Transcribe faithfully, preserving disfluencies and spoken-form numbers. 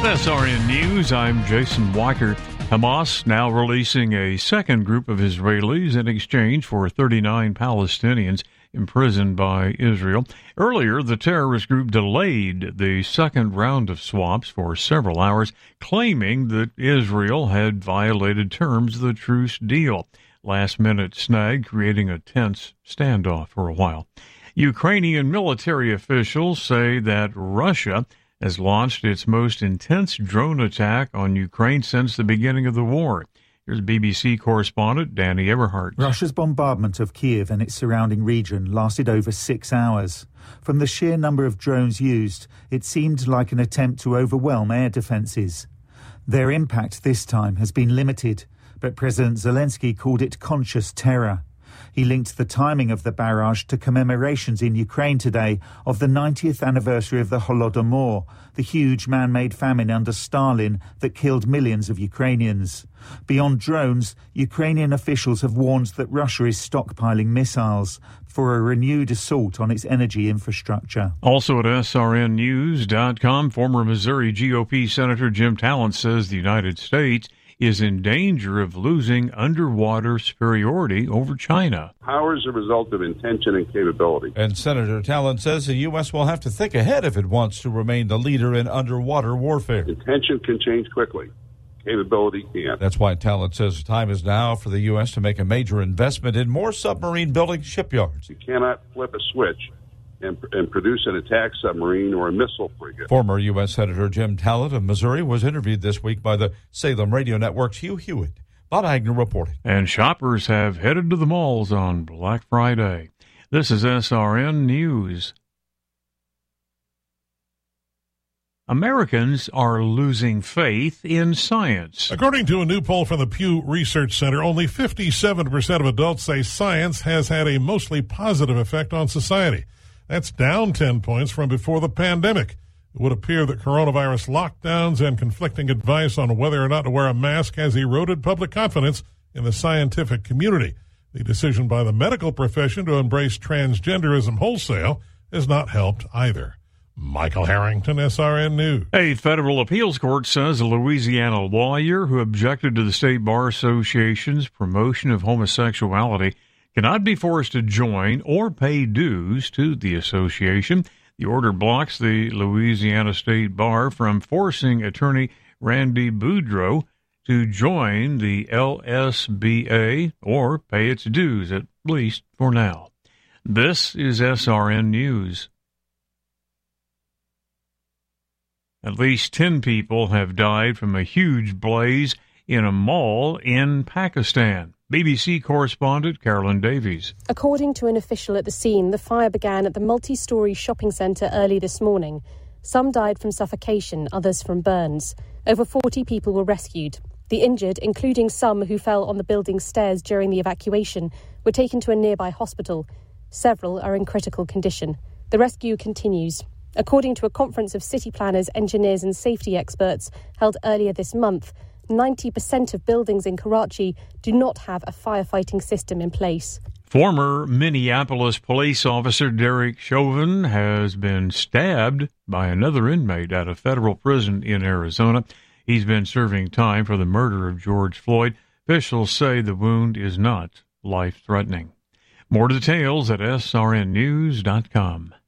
With S R N News, I'm Jason Weicker. Hamas now releasing a second group of Israelis in exchange for thirty-nine Palestinians imprisoned by Israel. Earlier, the terrorist group delayed the second round of swaps for several hours, claiming that Israel had violated terms of the truce deal. Last-minute snag creating a tense standoff for a while. Ukrainian military officials say that Russia has launched its most intense drone attack on Ukraine since the beginning of the war. Here's B B C correspondent Danny Everhart. Russia's bombardment of Kiev and its surrounding region lasted over six hours. From the sheer number of drones used, it seemed like an attempt to overwhelm air defences. Their impact this time has been limited, but President Zelensky called it conscious terror. He linked the timing of the barrage to commemorations in Ukraine today of the ninetieth anniversary of the Holodomor, the huge man-made famine under Stalin that killed millions of Ukrainians. Beyond drones, Ukrainian officials have warned that Russia is stockpiling missiles for a renewed assault on its energy infrastructure. Also at S R N news dot com, former Missouri G O P Senator Jim Talent says the United States is in danger of losing underwater superiority over China. Power is a result of intention and capability. And Senator Talent says the U S will have to think ahead if it wants to remain the leader in underwater warfare. Intention can change quickly. Capability can't. That's why Talent says time is now for the U S to make a major investment in more submarine building shipyards. You cannot flip a switch and, and produce an attack submarine or a missile frigate. Former U S Senator Jim Talent of Missouri was interviewed this week by the Salem Radio Network's Hugh Hewitt. Bob Agnew reporting. And shoppers have headed to the malls on Black Friday. This is S R N News. Americans are losing faith in science. According to a new poll from the Pew Research Center, only fifty-seven percent of adults say science has had a mostly positive effect on society. That's down ten points from before the pandemic. It would appear that coronavirus lockdowns and conflicting advice on whether or not to wear a mask has eroded public confidence in the scientific community. The decision by the medical profession to embrace transgenderism wholesale has not helped either. Michael Harrington, S R N News. A federal appeals court says a Louisiana lawyer who objected to the State Bar Association's promotion of homosexuality cannot be forced to join or pay dues to the association. The order blocks the Louisiana State Bar from forcing attorney Randy Boudreaux to join the L S B A or pay its dues, at least for now. This is S R N News. At least ten people have died from a huge blaze in a mall in Pakistan. B B C correspondent Carolyn Davies. According to an official at the scene, the fire began at the multi-storey shopping centre early this morning. Some died from suffocation, others from burns. Over forty people were rescued. The injured, including some who fell on the building's stairs during the evacuation, were taken to a nearby hospital. Several are in critical condition. The rescue continues. According to a conference of city planners, engineers and safety experts held earlier this month, ninety percent of buildings in Karachi do not have a firefighting system in place. Former Minneapolis police officer Derek Chauvin has been stabbed by another inmate at a federal prison in Arizona. He's been serving time for the murder of George Floyd. Officials say the wound is not life-threatening. More details at S R N news dot com.